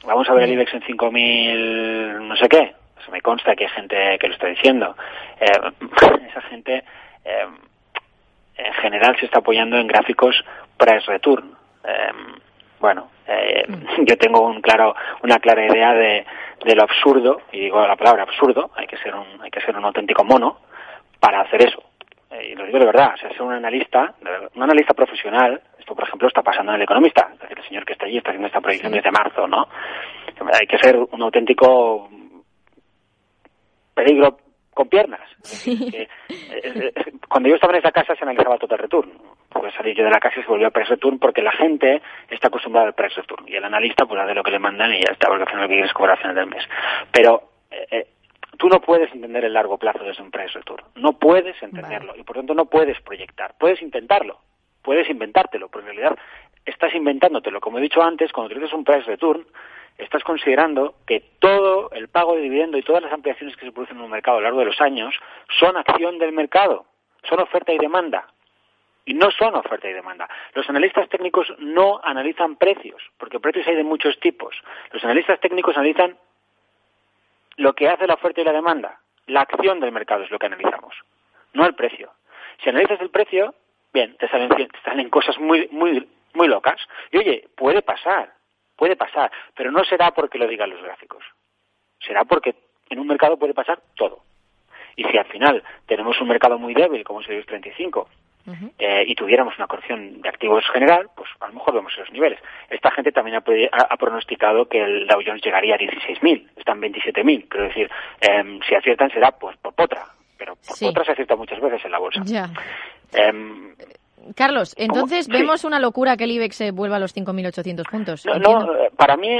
vamos a ver el IBEX en 5.000 no sé qué. Eso me consta que hay gente que lo está diciendo. Esa gente en general se está apoyando en gráficos price return. Yo tengo una clara idea de lo absurdo, y digo la palabra absurdo, hay que ser un auténtico mono para hacer eso. Y lo digo de verdad, o sea, ser un analista profesional. Esto, por ejemplo, está pasando en El Economista. Es decir, el señor que está allí está haciendo esta proyección desde marzo, ¿no? Hay que ser un auténtico peligro con piernas. Sí. Cuando yo estaba en esa casa se analizaba Total Return. Pues salir yo de la casa y se volvió a Price Return porque la gente está acostumbrada al Price Return. Y el analista pues hace lo que le mandan y ya está, porque al final lo que quiere es cobrar al final del mes. Pero tú no puedes entender el largo plazo desde un Price Return. No puedes entenderlo. Vale. Y por tanto no puedes proyectar. Puedes intentarlo. Puedes inventártelo. Pero en realidad estás inventándotelo. Como he dicho antes, cuando utilizas un Price Return, estás considerando que todo el pago de dividendo y todas las ampliaciones que se producen en un mercado a lo largo de los años son acción del mercado, son oferta y demanda, y no son oferta y demanda. Los analistas técnicos no analizan precios, porque precios hay de muchos tipos. Los analistas técnicos analizan lo que hace la oferta y la demanda. La acción del mercado es lo que analizamos, no el precio. Si analizas el precio, bien, te salen cosas muy, muy, muy locas. Y oye, puede pasar, pero no será porque lo digan los gráficos. Será porque en un mercado puede pasar todo. Y si al final tenemos un mercado muy débil, como es el IBEX 35, y tuviéramos una corrección de activos general, pues a lo mejor vemos esos niveles. Esta gente también ha pronosticado que el Dow Jones llegaría a 16.000, están 27.000. Quiero decir, si aciertan será pues por potra, pero por potra se acierta muchas veces en la bolsa. Ya. Carlos, entonces vemos una locura que el IBEX se vuelva a los 5.800 puntos. No, para mí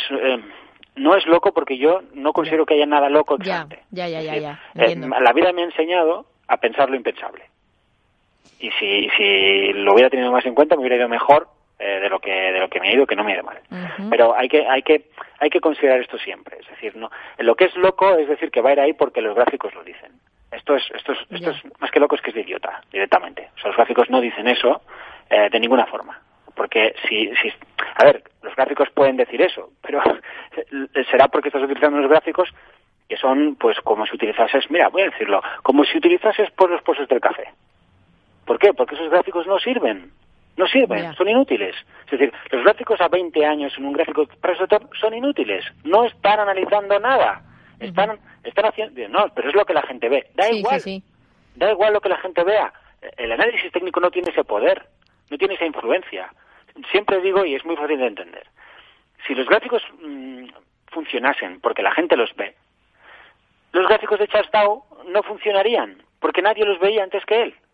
no es loco porque yo no considero que haya nada loco ex ante. Ya. La vida me ha enseñado a pensar lo impensable. Y si lo hubiera tenido más en cuenta, me hubiera ido mejor de lo que me ha ido, que no me ha ido mal. Pero hay que considerar esto siempre. Es decir, no, lo que es loco es decir que va a ir ahí porque los gráficos lo dicen. Esto es más que loco, es que es de idiota, directamente. O sea, los gráficos no dicen eso de ninguna forma. Porque a ver, los gráficos pueden decir eso, pero será porque estás utilizando unos gráficos que son, pues, como si utilizases, mira, voy a decirlo, como si utilizases por los pozos del café. ¿Por qué? Porque esos gráficos no sirven, son inútiles. Es decir, los gráficos a 20 años en un gráfico Price Return son inútiles, no están analizando nada. Están haciendo... No, pero es lo que la gente ve. Da igual lo que la gente vea. El análisis técnico no tiene ese poder, no tiene esa influencia. Siempre digo, y es muy fácil de entender, si los gráficos funcionasen porque la gente los ve, los gráficos de Charles Dow no funcionarían porque nadie los veía antes que él.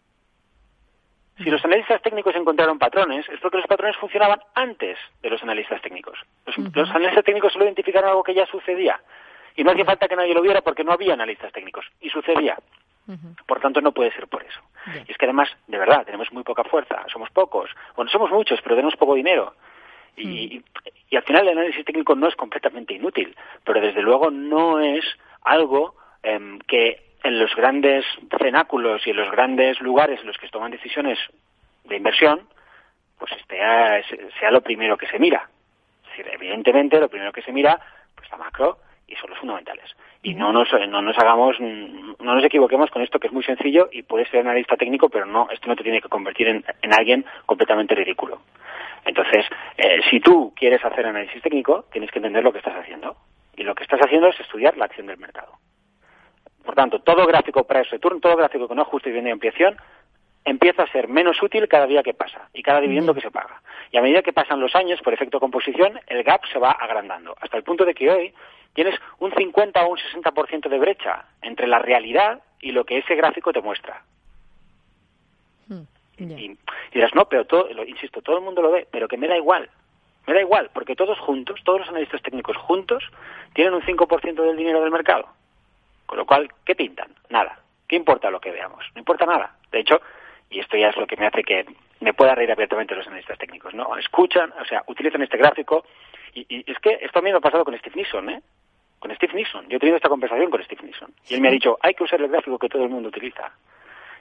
Si los analistas técnicos encontraron patrones, es porque los patrones funcionaban antes de los analistas técnicos. Los analistas técnicos solo identificaron algo que ya sucedía. Y no hacía falta que nadie lo viera porque no había analistas técnicos. Y sucedía. Por tanto, no puede ser por eso. Y es que además, de verdad, tenemos muy poca fuerza. Somos pocos. Bueno, somos muchos, pero tenemos poco dinero. Y al final el análisis técnico no es completamente inútil. Pero desde luego no es algo que en los grandes cenáculos y en los grandes lugares en los que se toman decisiones de inversión, pues sea lo primero que se mira. Es decir, evidentemente lo primero que se mira, pues la macro y son los fundamentales. Y no nos equivoquemos con esto, que es muy sencillo y puedes ser analista técnico, pero esto no te tiene que convertir en alguien completamente ridículo. Entonces, si tú quieres hacer análisis técnico, tienes que entender lo que estás haciendo. Y lo que estás haciendo es estudiar la acción del mercado. Por tanto, todo gráfico price return, todo gráfico con ajuste y dividendo y ampliación, empieza a ser menos útil cada día que pasa y cada dividendo que se paga. Y a medida que pasan los años, por efecto composición, el gap se va agrandando, hasta el punto de que hoy tienes un 50 o un 60% de brecha entre la realidad y lo que ese gráfico te muestra. Y dirás, no, pero insisto, todo el mundo lo ve, pero que me da igual, porque todos juntos, todos los analistas técnicos juntos, tienen un 5% del dinero del mercado. Con lo cual, ¿qué pintan? Nada. ¿Qué importa lo que veamos? No importa nada. De hecho, y esto ya es lo que me hace que me pueda reír abiertamente los analistas técnicos, ¿no? Escuchan, o sea, utilizan este gráfico, y es que esto a mí me ha pasado con Steve Nixon, ¿eh? Con Steve Nixon. Yo he tenido esta conversación con Steve Nixon. Y él me ha dicho, hay que usar el gráfico que todo el mundo utiliza.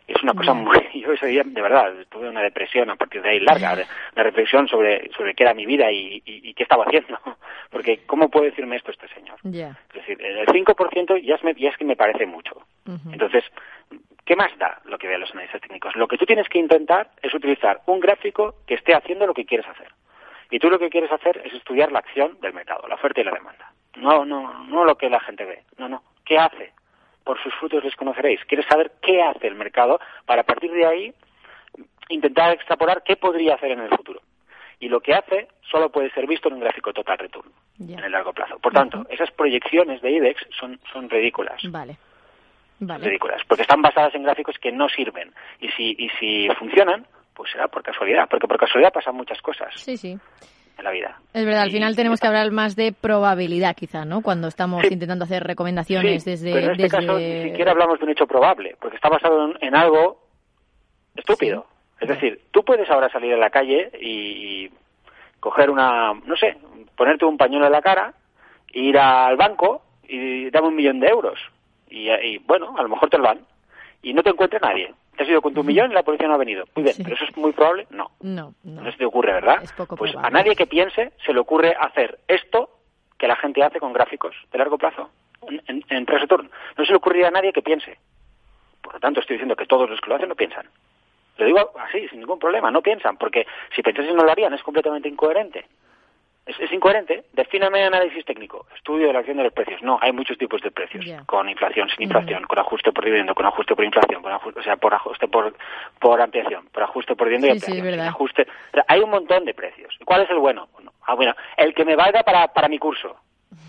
Es una cosa muy... Yo ese día, de verdad, tuve una depresión a partir de ahí larga, una reflexión sobre qué era mi vida y qué estaba haciendo. Porque, ¿cómo puede decirme esto este señor? Yeah. Es decir, el 5% ya es que me parece mucho. Uh-huh. Entonces, ¿qué más da lo que vean los analistas técnicos? Lo que tú tienes que intentar es utilizar un gráfico que esté haciendo lo que quieres hacer. Y tú lo que quieres hacer es estudiar la acción del mercado, la oferta y la demanda. No lo que la gente ve. No. ¿Qué hace? Por sus frutos les conoceréis. Quieres saber qué hace el mercado para a partir de ahí intentar extrapolar qué podría hacer en el futuro. Y lo que hace solo puede ser visto en un gráfico total return en el largo plazo. Por tanto, esas proyecciones de IBEX son ridículas. Vale. Ridículas, porque están basadas en gráficos que no sirven. Y si funcionan, pues será por casualidad, porque por casualidad pasan muchas cosas. Sí. En la vida. Es verdad, al final tenemos que hablar más de probabilidad, quizá, ¿no? Cuando estamos intentando hacer recomendaciones desde... pero en este caso ni siquiera hablamos de un hecho probable, porque está basado en algo estúpido. Sí. Es decir, tú puedes ahora salir a la calle y coger ponerte un pañuelo en la cara, ir al banco y dame 1.000.000 euros. Y bueno, a lo mejor te lo dan. Y no te encuentra nadie. Te has ido con tu 1.000.000 y la policía no ha venido. Muy bien, ¿pero eso es muy probable? No. No se te ocurre, ¿verdad? Es poco pues probable. A nadie que piense se le ocurre hacer esto que la gente hace con gráficos de largo plazo, en price return. No se le ocurriría a nadie que piense. Por lo tanto, estoy diciendo que todos los que lo hacen no piensan. Lo digo así, sin ningún problema, no piensan, porque si pensasen no lo harían, es completamente incoherente. Es incoherente. Defíname análisis técnico, estudio de la acción de los precios. No, hay muchos tipos de precios, con inflación, sin inflación, con ajuste por dividendo, con ajuste por inflación, por ajuste por ampliación, por ajuste por dividendo y ampliación. Sí, sin ajuste. O sea, hay un montón de precios. ¿Cuál es el bueno? Bueno, el que me valga para mi curso.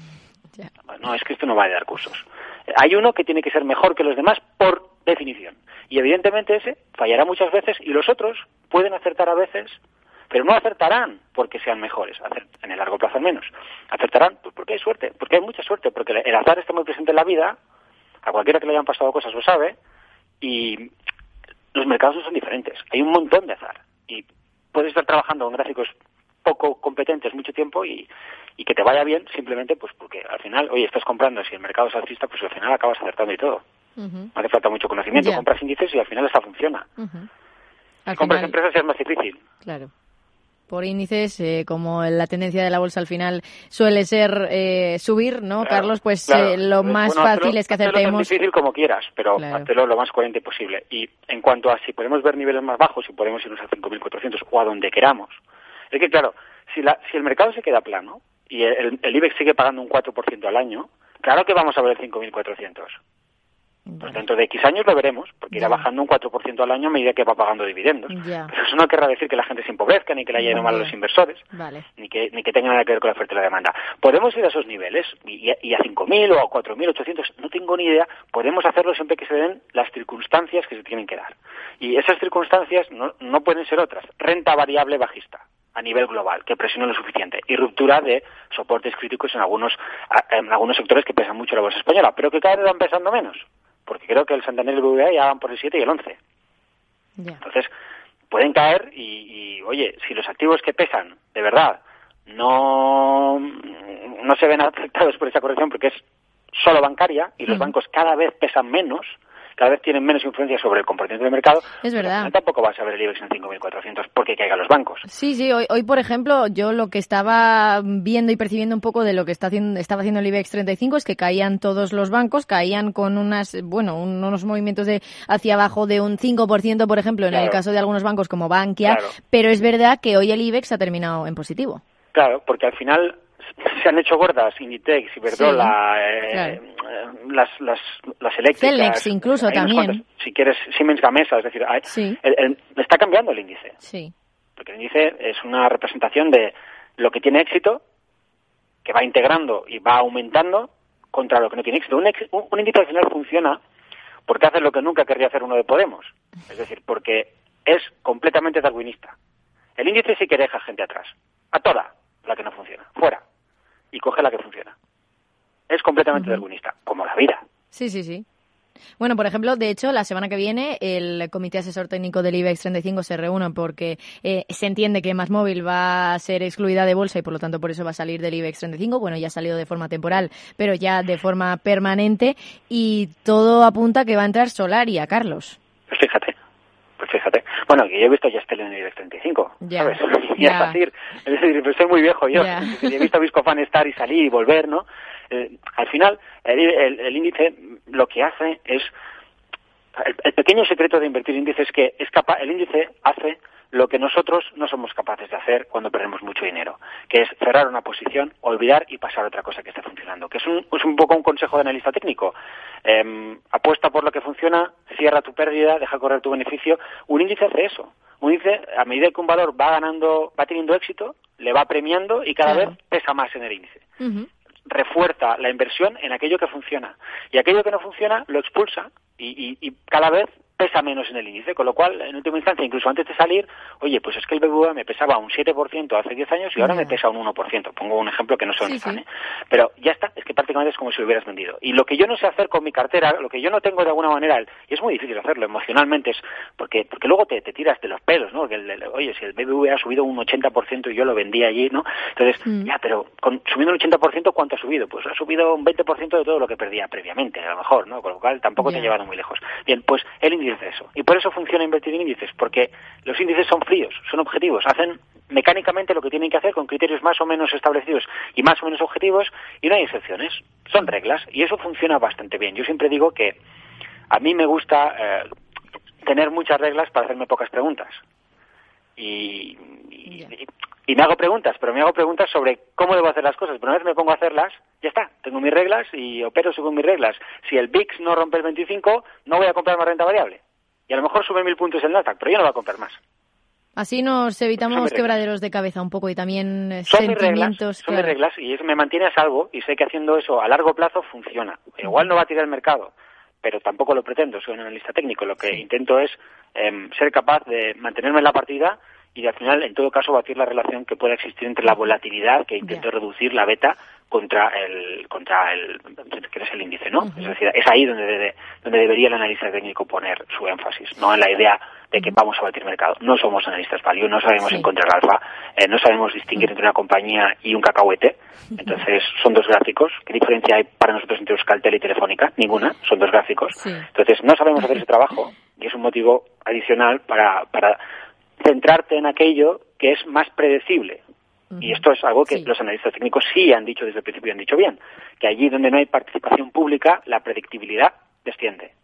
No, es que esto no va a dar cursos. Hay uno que tiene que ser mejor que los demás por definición. Y evidentemente ese fallará muchas veces y los otros pueden acertar a veces, pero no acertarán porque sean mejores, en el largo plazo al menos. Acertarán pues porque hay suerte, porque hay mucha suerte, porque el azar está muy presente en la vida, a cualquiera que le hayan pasado cosas lo sabe, y los mercados no son diferentes. Hay un montón de azar. Y puedes estar trabajando con gráficos poco competentes mucho tiempo y que te vaya bien simplemente pues porque al final, oye, estás comprando, si el mercado es alcista, pues al final acabas acertando y todo. No hace falta mucho conocimiento, compras índices y al final esta funciona. Si compras empresas es más difícil. Claro. Por índices, como la tendencia de la bolsa al final suele ser subir, ¿no, claro, Carlos? Pues lo más fácil es que acertemos. Hazlo tan difícil como quieras, pero hazlo lo más coherente posible. Y en cuanto a si podemos ver niveles más bajos, si podemos irnos a 5.400 o a donde queramos, es que claro, si el mercado se queda plano y el IBEX sigue pagando un 4% al año, claro que vamos a ver el 5.400. Pues dentro de X años lo veremos, porque irá bajando un 4% al año a medida que va pagando dividendos. Pero eso no querrá decir que la gente se empobrezca, ni que le haya ido mal a los inversores, ni que tenga nada que ver con la oferta y la demanda. Podemos ir a esos niveles, y a 5.000 o a 4.800, no tengo ni idea, podemos hacerlo siempre que se den las circunstancias que se tienen que dar. Y esas circunstancias no pueden ser otras. Renta variable bajista a nivel global, que presione lo suficiente, y ruptura de soportes críticos en algunos sectores que pesan mucho la bolsa española, pero que cada vez van pesando menos. Porque creo que el Santander y el BBVA ya van por el 7 y el 11. Entonces, pueden caer y, oye, si los activos que pesan, de verdad, no se ven afectados por esa corrección porque es solo bancaria y los bancos cada vez pesan menos, cada vez tienen menos influencia sobre el comportamiento del mercado. Es verdad. Tampoco vas a ver el IBEX en 5.400 porque caigan los bancos. Sí, hoy por ejemplo, yo lo que estaba viendo y percibiendo un poco de lo que estaba haciendo el IBEX 35 es que caían todos los bancos, caían con unos movimientos hacia abajo de un 5%, por ejemplo, en el caso de algunos bancos como Bankia, pero es verdad que hoy el IBEX ha terminado en positivo. Claro, porque al final se han hecho gordas Inditex, Iberdrola, las eléctricas, Celnex incluso también. Si quieres, Siemens Gamesa, es decir, está cambiando el índice. Sí. Porque el índice es una representación de lo que tiene éxito, que va integrando y va aumentando contra lo que no tiene éxito. Un índice al final funciona porque hace lo que nunca querría hacer uno de Podemos. Es decir, porque es completamente darwinista. El índice sí que deja gente atrás. A toda la que no funciona. Fuera. Y coge la que funciona. Es completamente darwinista, como la vida. Sí. Bueno, por ejemplo, de hecho, la semana que viene el Comité Asesor Técnico del IBEX 35 se reúne porque se entiende que MásMóvil va a ser excluida de bolsa y por lo tanto por eso va a salir del IBEX 35. Bueno, ya ha salido de forma temporal, pero ya de forma permanente y todo apunta a que va a entrar Solaria, Carlos. Pues fíjate, Pues fíjate. Bueno, que yo he visto Yastel en el IBEX 35, ¿sabes? Y es fácil. Es decir, pues soy muy viejo yo. He visto a Viscofan estar y salir y volver, ¿no? Al final, el índice lo que hace es... El pequeño secreto de invertir en índice es que el índice hace lo que nosotros no somos capaces de hacer cuando perdemos mucho dinero, que es cerrar una posición, olvidar y pasar a otra cosa que esté funcionando, que es un poco un consejo de analista técnico. Apuesta por lo que funciona, cierra tu pérdida, deja correr tu beneficio. Un índice hace eso. Un índice, a medida que un valor va teniendo éxito, le va premiando y cada vez pesa más en el índice. Refuerza la inversión en aquello que funciona. Y aquello que no funciona lo expulsa y cada vez pesa menos en el índice, con lo cual, en última instancia, incluso antes de salir, oye, pues es que el BBVA me pesaba un 7% hace 10 años y ahora me pesa un 1%. Pongo un ejemplo que no soy un fan, ¿eh? Pero ya está, es que prácticamente es como si lo hubieras vendido. Y lo que yo no sé hacer con mi cartera, lo que yo no tengo de alguna manera, y es muy difícil hacerlo emocionalmente, es porque luego te tiras de los pelos, ¿no? Porque oye, si el BBVA ha subido un 80% y yo lo vendí allí, ¿no? Entonces, ya, pero subiendo un 80%, ¿cuánto ha subido? Pues ha subido un 20% de todo lo que perdía previamente, a lo mejor, ¿no? Con lo cual tampoco te ha llevado muy lejos. Bien, pues el índice es eso. Y por eso funciona invertir en índices, porque los índices son fríos, son objetivos, hacen mecánicamente lo que tienen que hacer con criterios más o menos establecidos y más o menos objetivos, y no hay excepciones, son reglas, y eso funciona bastante bien. Yo siempre digo que a mí me gusta tener muchas reglas para hacerme pocas preguntas. Y me hago preguntas, pero me hago preguntas sobre cómo debo hacer las cosas. Pero una vez me pongo a hacerlas, ya está, tengo mis reglas y opero según mis reglas. Si el VIX no rompe el 25, no voy a comprar más renta variable. Y a lo mejor sube 1000 puntos el Nasdaq, pero yo no voy a comprar más. Así nos evitamos quebraderos de cabeza un poco y también son sentimientos. Son mis reglas y eso me mantiene a salvo y sé que haciendo eso a largo plazo funciona. Igual no va a tirar el mercado, pero tampoco lo pretendo, soy un analista técnico. Lo que intento es ser capaz de mantenerme en la partida y al final, en todo caso, batir la relación que pueda existir entre la volatilidad, que intento reducir la beta, contra el que es el índice, ¿no? Es decir, es ahí donde debería el analista técnico poner su énfasis, no en la idea de que vamos a batir mercado. No somos analistas value, no sabemos encontrar alfa, no sabemos distinguir entre una compañía y un cacahuete. Entonces, son dos gráficos. ¿Qué diferencia hay para nosotros entre Euskaltel y Telefónica? Ninguna, son dos gráficos. Entonces, no sabemos hacer ese trabajo y es un motivo adicional para centrarte en aquello que es más predecible. Y esto es algo que los analistas técnicos sí han dicho desde el principio y han dicho bien, que allí donde no hay participación pública, la predictibilidad desciende.